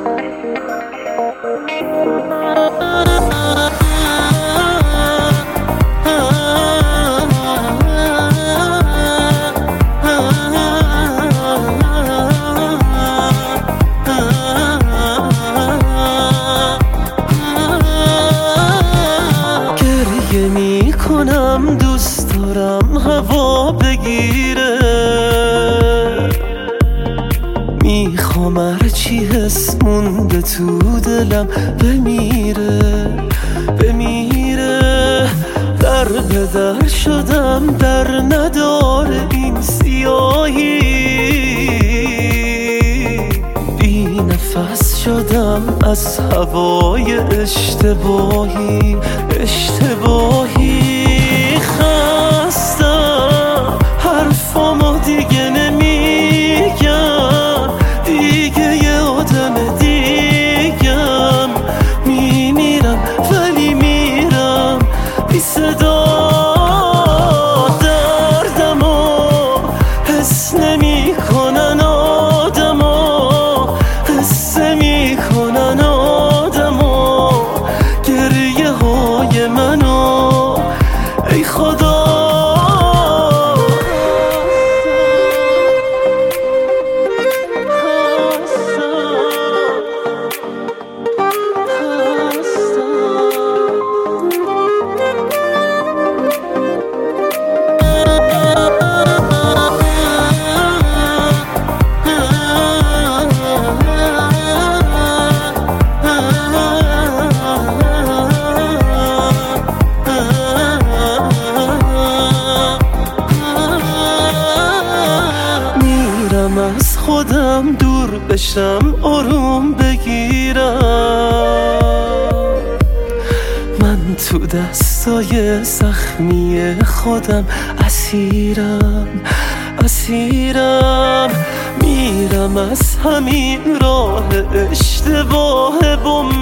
گریه می کنم دوست دارم هوا بگیره، میخوام هرچی حس مونده تو دلم بمیره در به در شدم در نداره این سیاهی، بی نفس شدم از هوای اشتباهی خستم حرفامو دیگه نمیگم، دیگه یه آدم دیگم، میمیرم ولی میرم بی صدا، دردمو حس نمیکنن آدما، قصه میکنن آدما گریه های منو، ای خدا از خودم دور بشم آروم بگیرم، من تو دستای زخمی خودم اسیرم میرم از همین راه اشتباه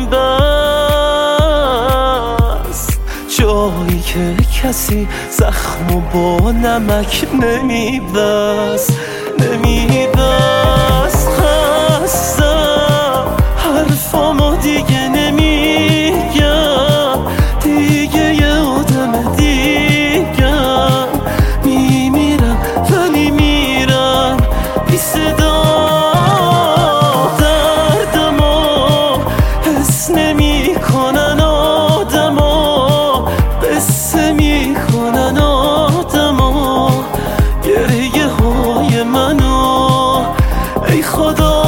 بنبست، جایی که کسی زخمو با نمک نمیبست خستم حرفامو دیگه نمیگم، دیگه یه آدم دیگم، میمیرم ولی میرم بی صدا، دردمو حس نمیکنن آدما، قصه میکنن آدما گریه های منو، ای خدا